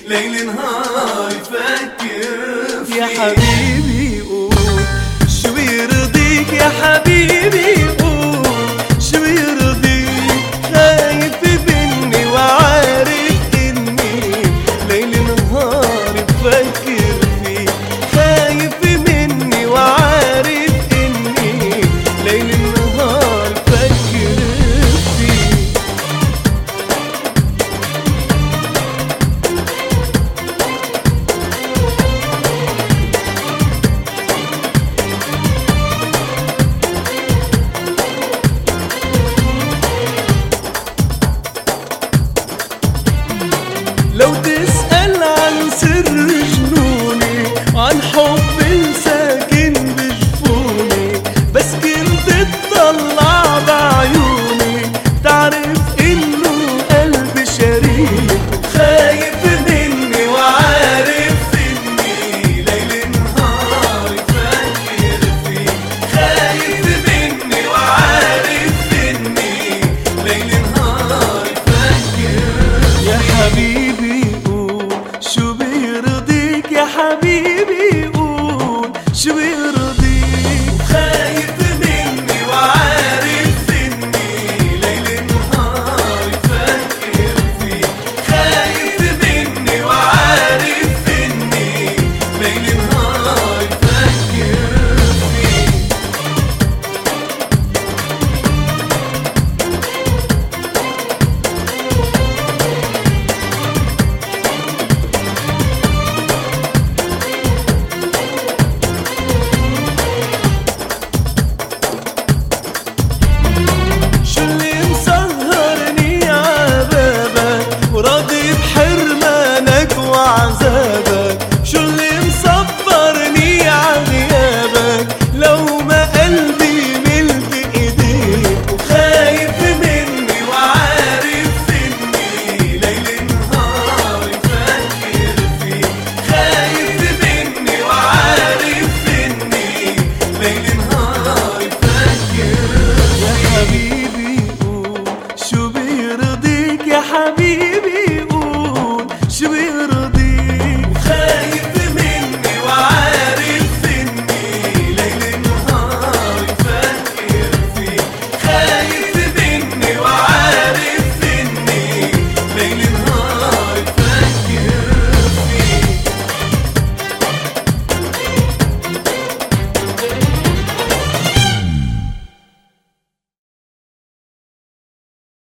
ليل نهار يفكر فيك. يا حبيبي قول شو يرضيك، يا حبيبي قول شو يرضيك. خايف مني وعارف اني ليل نهار بفكر فيك. خايف مني وعارف اني ليل نهار بفكر فيك. لو تسأل عن سر جنوني، عن حب